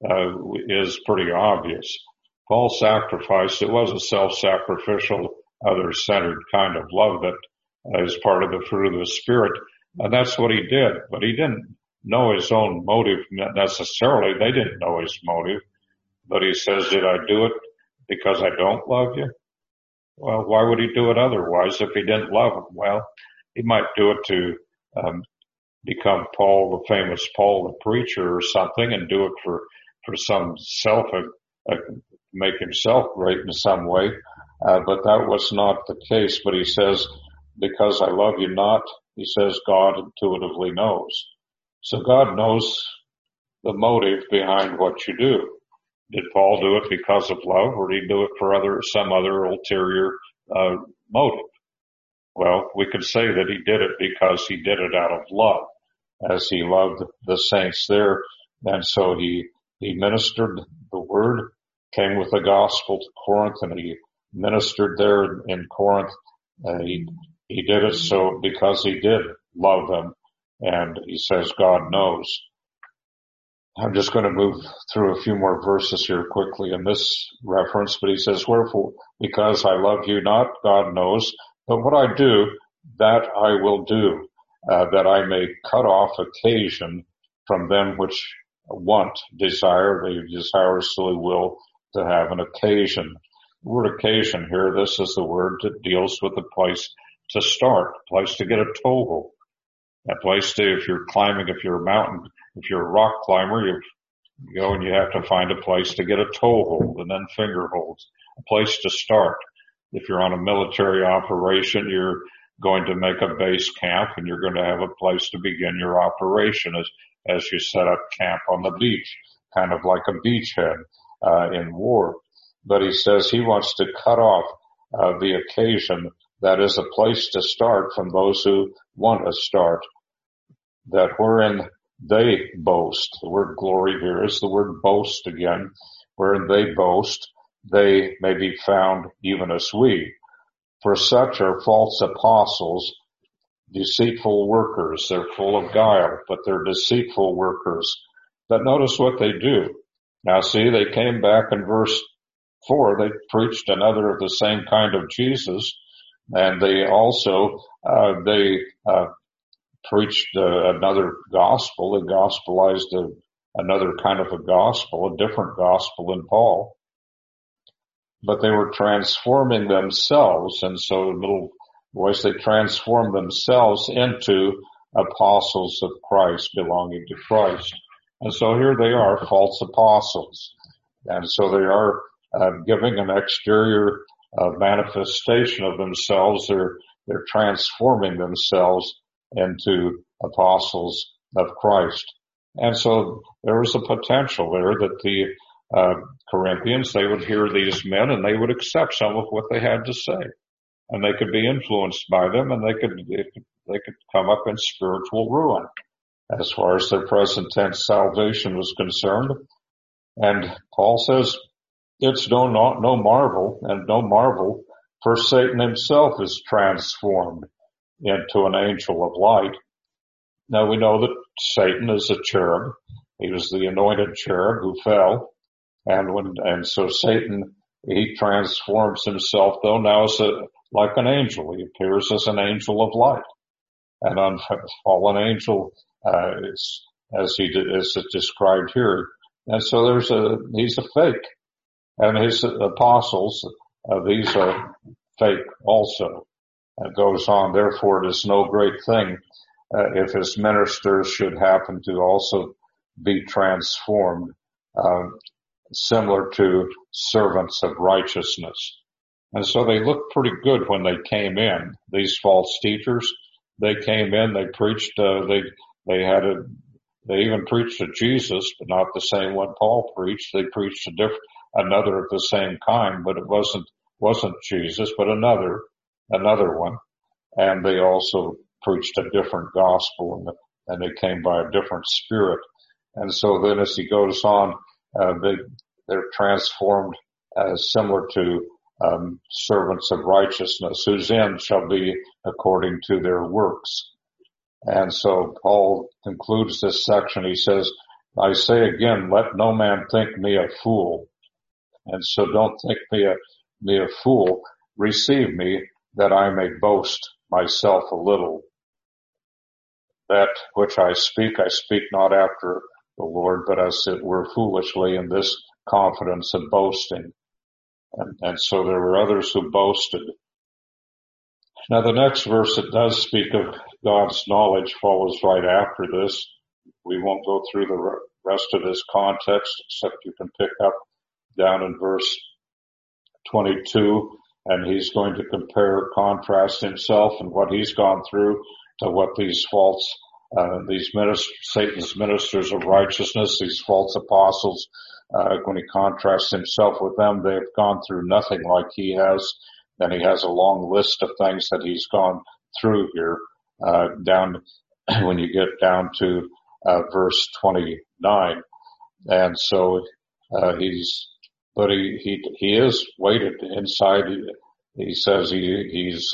is pretty obvious. Paul's sacrifice, it was a self-sacrificial, other-centered kind of love that is part of the fruit of the Spirit. And that's what he did. But he didn't know his own motive necessarily. They didn't know his motive. But he says, did I do it because I don't love you? Well, why would he do it otherwise if he didn't love them? Well, he might do it to become Paul, the famous Paul the preacher or something, and do it for some make himself great in some way. But that was not the case. But he says, because I love you not, he says God intuitively knows. So God knows the motive behind what you do. Did Paul do it because of love, or did he do it for some other ulterior motive? Well, we could say that he did it because he did it out of love, as he loved the saints there. And so he ministered the word, came with the gospel to Corinth, and he ministered there in Corinth. He did it so because he did love them, and he says God knows. I'm just going to move through a few more verses here quickly in this reference, but he says, wherefore, because I love you not, God knows, but what I do, that I will do, that I may cut off occasion from them which desire, they desirously will to have an occasion. The word occasion here, this is the word that deals with a place to start, a place to get a toehold, a place to, if you're a mountain, if you're a rock climber, you go and you have to find a place to get a toehold and then finger holds, a place to start. If you're on a military operation, going to make a base camp, and you're going to have a place to begin your operation as you set up camp on the beach, kind of like a beachhead in war. But he says he wants to cut off the occasion that is a place to start from those who want to start, that wherein they boast. The word glory here is the word boast again. Wherein they boast, they may be found even as we. For such are false apostles, deceitful workers. They're full of guile, but they're deceitful workers. But notice what they do. Now see, they came back in verse 4. They preached another of the same kind of Jesus, and they also, preached another gospel. They gospelized another kind of a gospel, a different gospel than Paul. But they were transforming themselves, and so the little voice, they transformed themselves into apostles of Christ, belonging to Christ. And so here they are, false apostles. And so they are giving an exterior manifestation of themselves. They're transforming themselves into apostles of Christ. And so there was a potential there that the Corinthians, they would hear these men and they would accept some of what they had to say. And they could be influenced by them, and they could come up in spiritual ruin as far as their present tense salvation was concerned. And Paul says it's no marvel, and no marvel, for Satan himself is transformed into an angel of light. Now we know that Satan is a cherub. He was the anointed cherub who fell. And so Satan, he transforms himself though now as like an angel. He appears as an angel of light. An unfallen angel, as it's described here. And so he's a fake. And his apostles, these are fake also. And it goes on, therefore it is no great thing if his ministers should happen to also be transformed, similar to servants of righteousness. And so they looked pretty good when they came in. These false teachers, they came in, they preached, they even preached to Jesus, but not the same one Paul preached. They preached another of the same kind, but it wasn't Jesus, but another one. And they also preached a different gospel, and they came by a different spirit. And so then as he goes on, they're transformed as similar to servants of righteousness, whose end shall be according to their works. And so Paul concludes this section. He says, I say again, let no man think me a fool. And so don't think me a fool. Receive me that I may boast myself a little. That which I speak not after the Lord, but as it were foolishly in this confidence of boasting. And so there were others who boasted. Now the next verse that does speak of God's knowledge follows right after this. We won't go through the rest of this context, except you can pick up down in verse 22, and he's going to contrast himself and what he's gone through to what these Satan's ministers of righteousness, these false apostles, when he contrasts himself with them, they've gone through nothing like he has. Then he has a long list of things that he's gone through here, down when you get down to verse 29. And so he is weighted inside. He says he's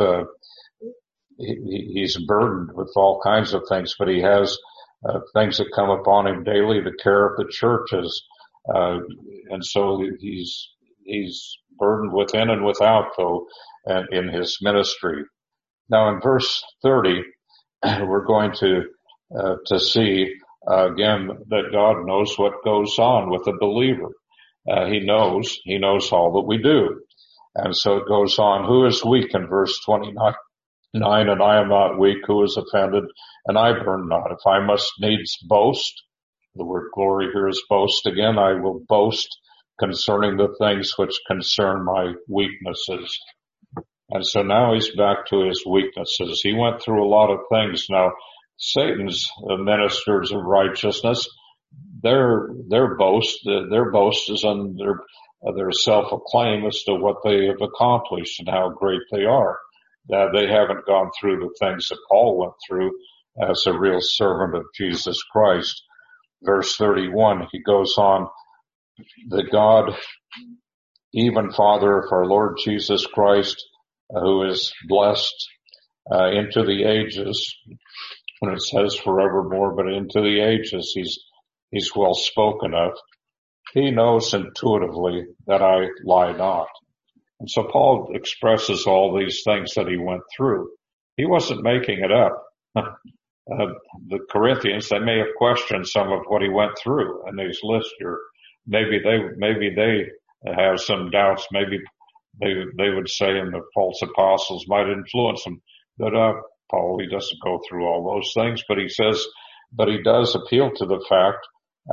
burdened with all kinds of things, but he has things that come upon him daily, the care of the churches, and so he's burdened within and without, though, in his ministry. Now in verse 30, we're going to see again that God knows what goes on with a believer. He knows all that we do. And so it goes on, who is weak in verse 29, and I am not weak, who is offended, and I burn not. If I must needs boast, the word glory here is boast again, I will boast concerning the things which concern my weaknesses. And so now he's back to his weaknesses. He went through a lot of things. Now, Satan's ministers of righteousness, their boast is on their self-acclaim as to what they have accomplished and how great they are. That they haven't gone through the things that Paul went through as a real servant of Jesus Christ. Verse 31, he goes on, the God, even Father of our Lord Jesus Christ, who is blessed into the ages, when it says forevermore, but into the ages, he's well spoken of. He knows intuitively that I lie not. And so Paul expresses all these things that he went through. He wasn't making it up. The Corinthians, they may have questioned some of what he went through in these lists here. Maybe they have some doubts. Maybe they would say, and the false apostles might influence them. But Paul, he doesn't go through all those things. But he says, but he does appeal to the fact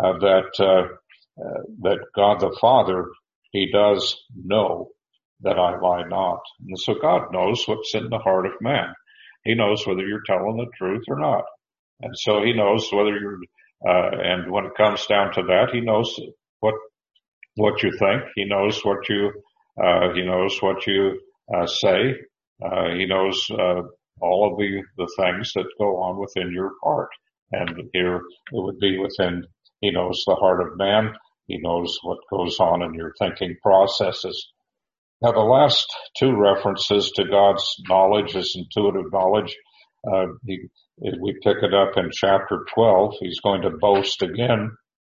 that God the Father, he does know that I lie not. And so God knows what's in the heart of man. He knows whether you're telling the truth or not. And so he knows whether you're, and when it comes down to that, he knows what you think. He knows what you say. He knows, all of the things that go on within your heart. And here it would be within, he knows the heart of man. He knows what goes on in your thinking processes. Now, the last two references to God's knowledge, his intuitive knowledge, we pick it up in chapter 12. He's going to boast again,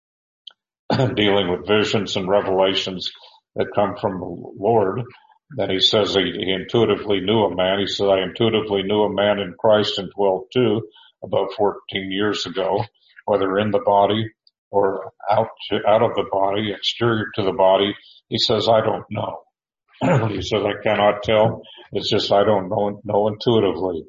dealing with visions and revelations that come from the Lord. Then he says he intuitively knew a man. He said, I intuitively knew a man in Christ in 12:2, about 14 years ago, whether in the body or out of the body, exterior to the body. He says, I don't know. He says, I cannot tell. It's just I don't know intuitively.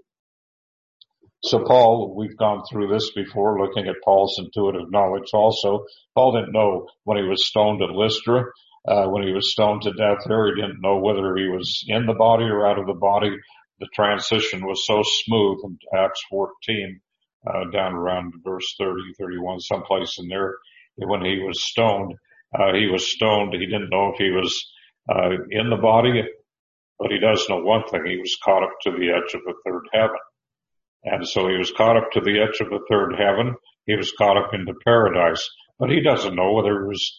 So Paul, we've gone through this before, looking at Paul's intuitive knowledge also. Paul didn't know when he was stoned at Lystra, when he was stoned to death there, he didn't know whether he was in the body or out of the body. The transition was so smooth in Acts 14, down around verse 30, 31, someplace in there. When he was stoned, he didn't know if he was in the body, but he does know one thing. He was caught up to the edge of the third heaven. And so he was caught up to the edge of the third heaven. He was caught up into paradise, but he doesn't know whether he was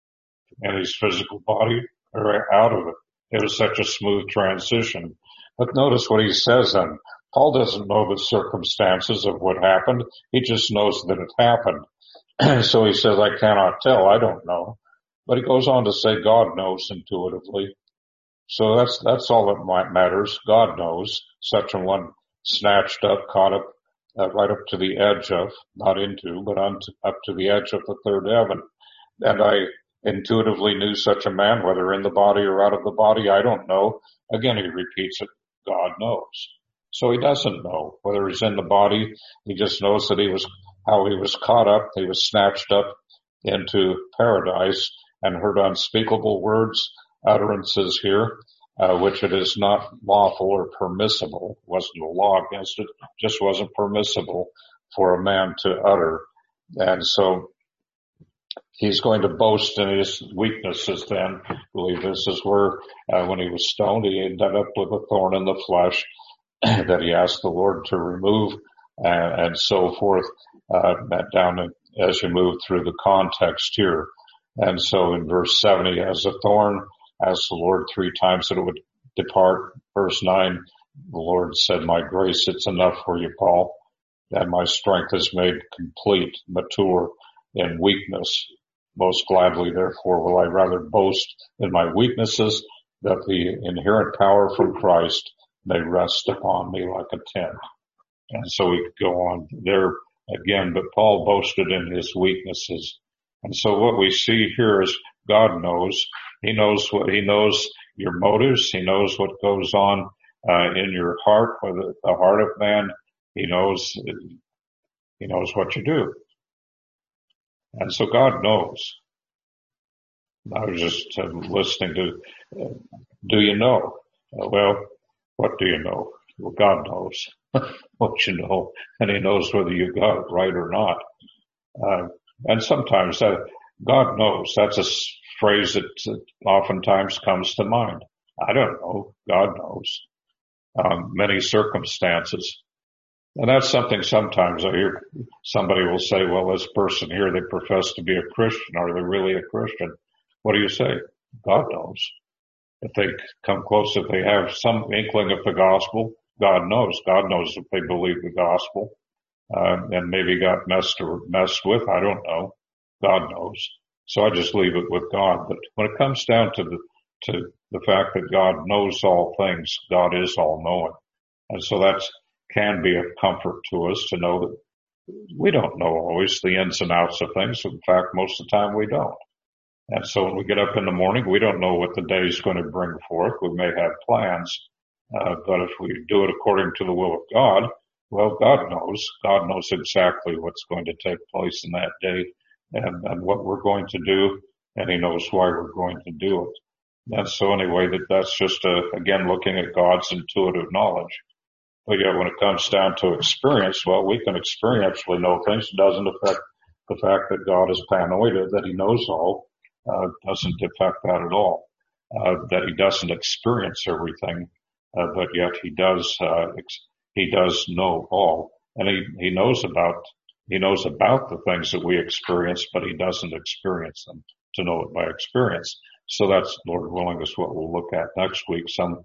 in his physical body or out of it. It was such a smooth transition. But notice what he says then. Paul doesn't know the circumstances of what happened. He just knows that it happened. So he says, I cannot tell. I don't know. But he goes on to say God knows intuitively. So that's all that matters. God knows. Such a one snatched up, caught up, right up to the edge of, not into, but up to the edge of the third heaven. And I intuitively knew such a man, whether in the body or out of the body, I don't know. Again, he repeats it. God knows. So he doesn't know whether he's in the body. He just knows that how he was caught up. He was snatched up into paradise and heard unspeakable words, utterances here, which it is not lawful or permissible. Wasn't a law against it. Just wasn't permissible for a man to utter. And so he's going to boast in his weaknesses then. I believe this is where, when he was stoned, he ended up with a thorn in the flesh that he asked the Lord to remove, and so forth, down as you move through the context here. And so in verse 7, he has a thorn, asked the Lord 3 times that it would depart. Verse 9, the Lord said, my grace, it's enough for you, Paul, and my strength is made complete, mature in weakness. Most gladly, therefore, will I rather boast in my weaknesses, that the inherent power from Christ may rest upon me like a tent. And so we could go on there again, but Paul boasted in his weaknesses. And so what we see here is God knows. He knows your motives. He knows what goes on in your heart, whether the heart of man. He knows what you do. And so God knows. I was just listening to, do you know? Well, What do you know? Well, God knows what you know, and He knows whether you got it right or not. And sometimes God knows. That's a phrase that oftentimes comes to mind. I don't know. God knows. Many circumstances. And that's something sometimes I hear somebody will say, well, this person here, they profess to be a Christian. Are they really a Christian? What do you say? God knows. If they come close, if they have some inkling of the gospel, God knows. God knows if they believe the gospel. And maybe got messed with. I don't know. God knows. So I just leave it with God. But when it comes down to the fact that God knows all things, God is all knowing. And so that can be a comfort to us to know that we don't know always the ins and outs of things. In fact, most of the time we don't. And so when we get up in the morning, we don't know what the day is going to bring forth. We may have plans, but if we do it according to the will of God, well, God knows. God knows exactly what's going to take place in that day and what we're going to do, and He knows why we're going to do it. And so anyway, that's just, again, looking at God's intuitive knowledge. But yet when it comes down to experience, well, we can experientially know things. It doesn't affect the fact that God is panoida, that He knows all, doesn't affect that at all. That He doesn't experience everything, but yet He does know all. And He knows about the things that we experience, but He doesn't experience them to know it by experience. So that's, Lord willing, is what we'll look at next week. Some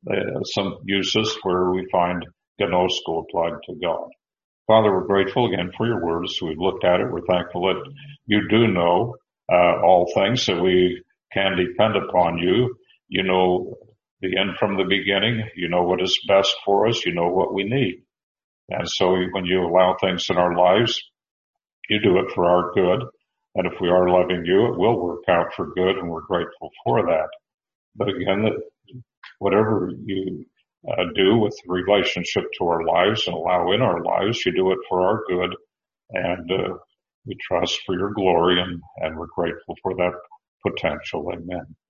uses where we find gnosko applied to God. Father, we're grateful again for your words. We've looked at it. We're thankful that you do know all things, that we can depend upon you. You know the end from the beginning. You know what is best for us. You know what we need. And so when you allow things in our lives, you do it for our good. And if we are loving you, it will work out for good, and we're grateful for that. But again, whatever you do with relationship to our lives and allow in our lives, you do it for our good. And we trust for your glory, and we're grateful for that potential. Amen.